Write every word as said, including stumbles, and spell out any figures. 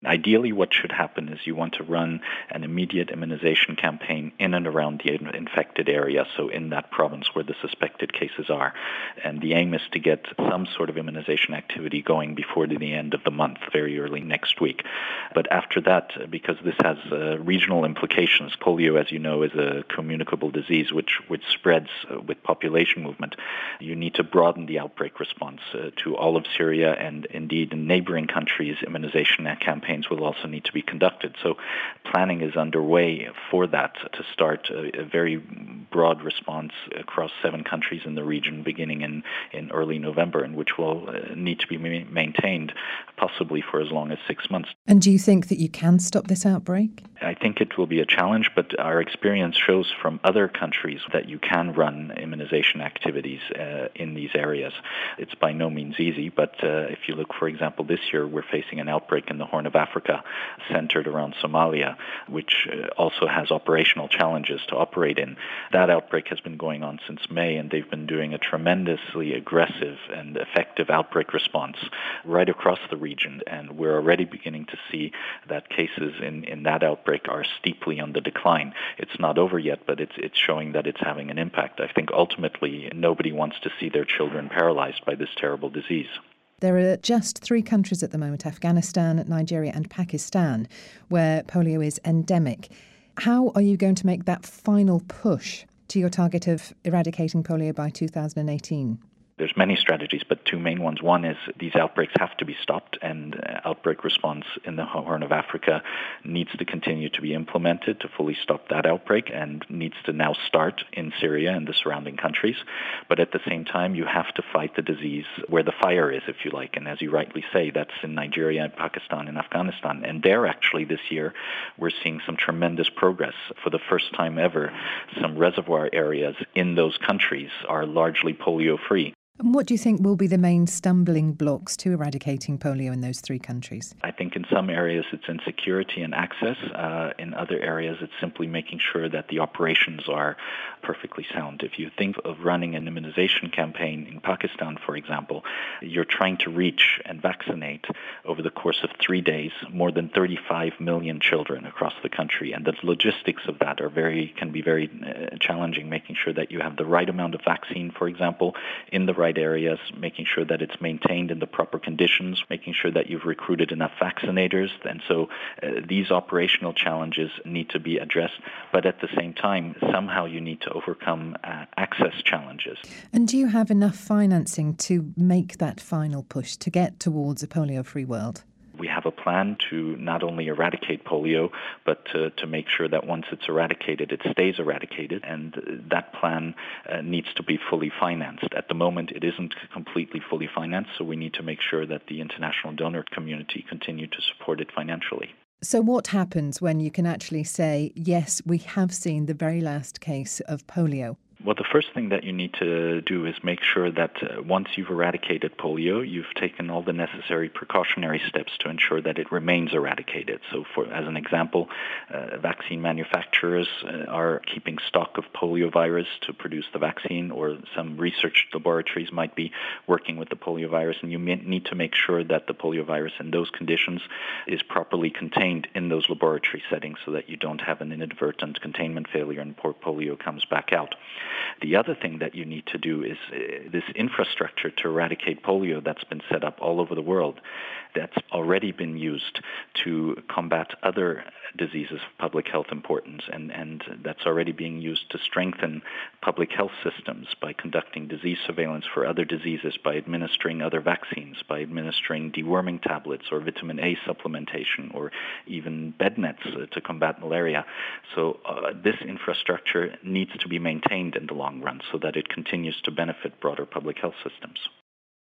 Ideally, what should happen is you want to run an immediate immunization campaign in and around the infected area, so in that province where the suspected cases are. And the aim is to get some sort of immunization activity going before the end of the month, very early next week. But after that, because this has uh, regional implications, polio, as you know, is a communicable disease which, which spreads uh, with population movement. You need to broaden the outbreak response uh, to all of Syria, and indeed in neighboring countries, immunization campaigns will also need to be conducted. So planning is underway for that to start a, a very broad response across seven countries in the region beginning in, in early November, and which will uh, need to be ma- maintained possibly for as long as six months. And do you think that you can stop this outbreak? I think it will be a challenge, but our experience shows from other countries that you can run immunization activities uh, in these areas. It's by no means easy, but uh, if you look, for example, this year we're facing an outbreak in the Horn of Africa centered around Somalia, which uh, also has operational challenges to operate in. That outbreak has been going on since May, and they've been doing a tremendously aggressive and effective outbreak response right across the region, and we're already beginning to see that cases in, in that outbreak are steeply on the decline. It's not over yet, but it's it's showing that it's having an impact. I think ultimately nobody wants to see their children paralyzed by this terrible disease. There are just three countries at the moment, Afghanistan, Nigeria and Pakistan, where polio is endemic. How are you going to make that final push to your target of eradicating polio by two thousand eighteen? There's many strategies, but two main ones. One is these outbreaks have to be stopped, and uh, outbreak response in the Horn of Africa needs to continue to be implemented to fully stop that outbreak, and needs to now start in Syria and the surrounding countries. But at the same time, you have to fight the disease where the fire is, if you like. And as you rightly say, that's in Nigeria and Pakistan and Afghanistan. And there, actually, this year, we're seeing some tremendous progress. For the first time ever, some reservoir areas in those countries are largely polio-free. And what do you think will be the main stumbling blocks to eradicating polio in those three countries? I think in some areas it's insecurity and access. Uh, in other areas it's simply making sure that the operations are perfectly sound. If you think of running an immunization campaign in Pakistan, for example, you're trying to reach and vaccinate over the course of three days more than thirty-five million children across the country. And the logistics of that are very can be very uh, challenging, making sure that you have the right amount of vaccine, for example, in the right areas, making sure that it's maintained in the proper conditions, making sure that you've recruited enough vaccinators. And so uh, these operational challenges need to be addressed, but at the same time, somehow you need to overcome uh, access challenges. And do you have enough financing to make that final push to get towards a polio-free world? We have a plan to not only eradicate polio, but to, to make sure that once it's eradicated, it stays eradicated, and that plan uh, needs to be fully financed. At the moment, it isn't completely fully financed, so we need to make sure that the international donor community continue to support it financially. So what happens when you can actually say, yes, we have seen the very last case of polio? Well, the first thing that you need to do is make sure that uh, once you've eradicated polio, you've taken all the necessary precautionary steps to ensure that it remains eradicated. So, for as an example, uh, vaccine manufacturers uh, are keeping stock of polio virus to produce the vaccine, or some research laboratories might be working with the polio virus, and you may need to make sure that the polio virus in those conditions is properly contained in those laboratory settings so that you don't have an inadvertent containment failure and poor polio comes back out. The other thing that you need to do is uh, this infrastructure to eradicate polio that's been set up all over the world, that's already been used to combat other diseases of public health importance, and, and that's already being used to strengthen public health systems by conducting disease surveillance for other diseases, by administering other vaccines, by administering deworming tablets or vitamin A supplementation, or even bed nets uh, to combat malaria. So uh, this infrastructure needs to be maintained in the long run so that it continues to benefit broader public health systems.